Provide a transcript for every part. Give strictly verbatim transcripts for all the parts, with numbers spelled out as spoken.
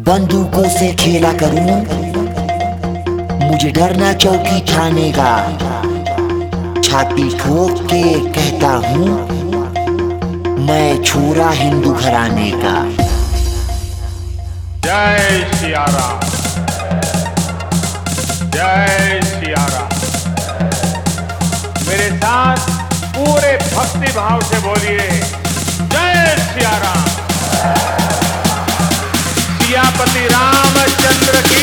बंदूकों से खेला करूं, मुझे डरना चौकी थाने का। छाती ठोक के कहता हूं, मैं छोरा हिंदू घराने का। जय सिया राम, जय सिया राम। मेरे साथ पूरे भक्ति भाव से बोलिए, जय सिया राम। सियापति रामचंद्र की।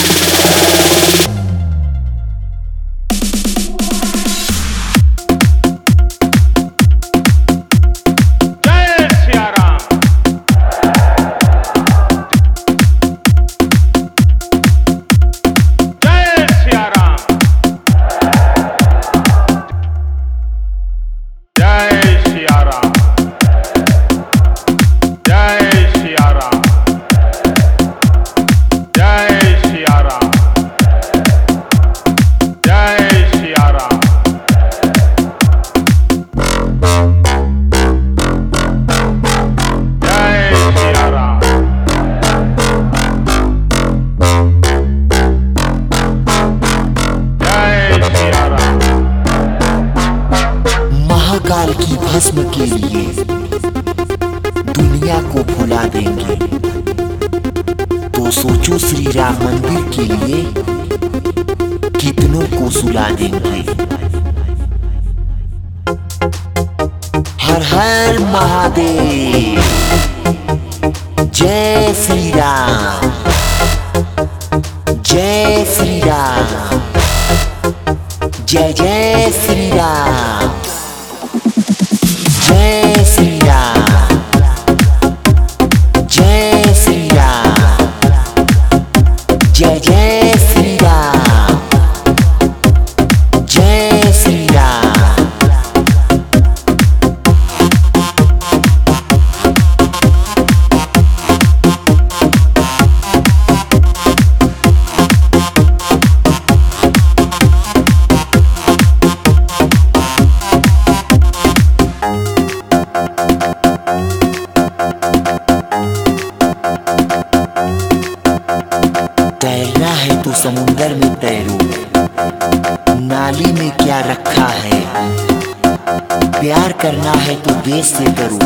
महाकाल की भस्म के लिए दुनिया को भुला देंगे, तो सोचो श्री राम मंदिर के लिए कितनों को सुला देंगे। हर हर महादेव, जय श्री राम, जय श्री राम, जय जय श्री राम, जय श्री राम, जय श्री राम, जय जय श्री राम, जय श्री राम। तैरना है तो समुंदर में तैरो, नाली में क्या रखा है। प्यार करना है तो देश से करो,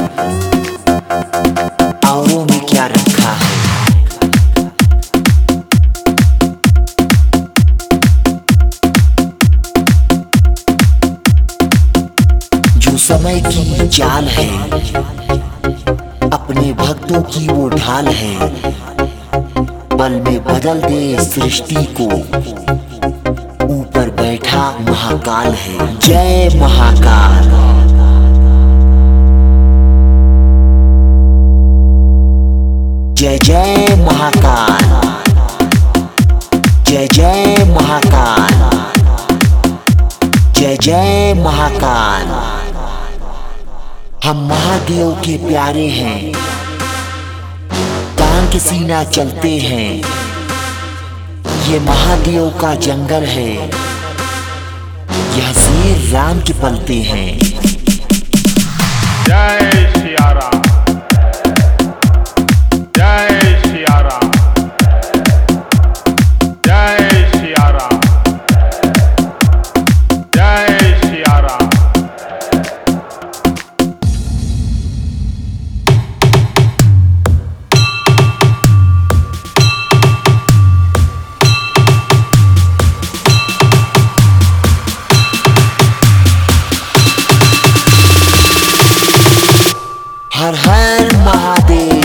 औरों में क्या रखा है। जो समय की चाल है, अपने भक्तों की वो ढाल है। पल में बदल दे सृष्टि को, ऊपर बैठा महाकाल है। जय महाकाल, जय जय महाकाल, जय जय महाकाल, जय जय महाकाल। हम महादेव के प्यारे हैं, तान के सीना चलते हैं। ये महादेव का जंगल है, यह शेर राम के पलते हैं। जय सिया राम, जय सिया राम, जय सिया राम, जय सिया राम। हर हर महादेव।